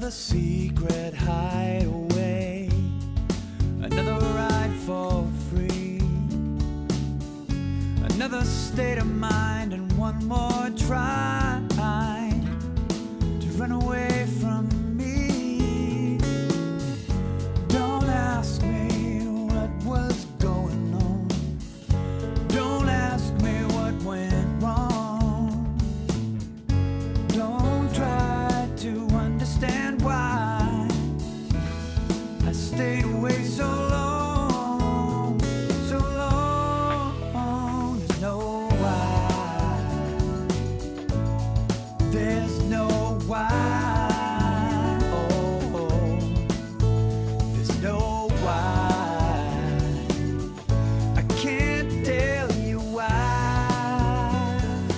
Another secret hideaway, another ride for free, another state of mind, and one more try to run away from me. Don't ask me what was going on. Don't ask me what went wrong. Don't try to understand why I stayed away so long, so long. There's no why. There's no why. Oh, oh. There's no why. I can't tell you why.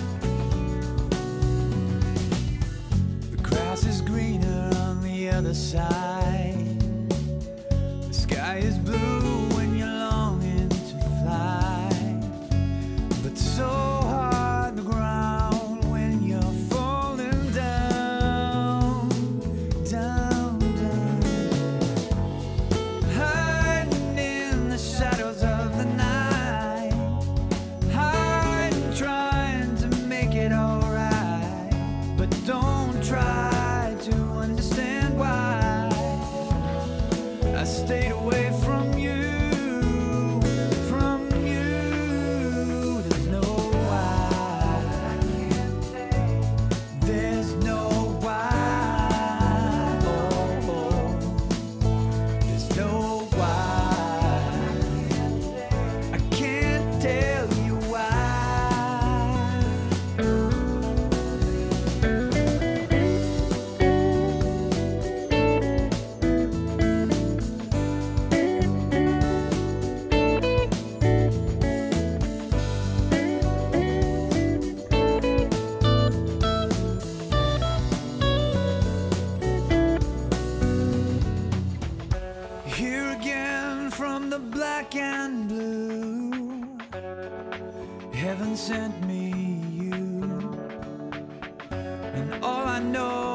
The grass is greener on the other side. The sky is blue when you're longing to fly, but so hard the ground when you're falling down, down, down. Hiding in the shadows of the night, hiding, trying to make it alright, but don't try to understand why I stayed away from you, from you. There's no why. There's no why. Oh, oh. There's no why. I can't tell you why. Here again from the black and blue, heaven sent me you, and all I know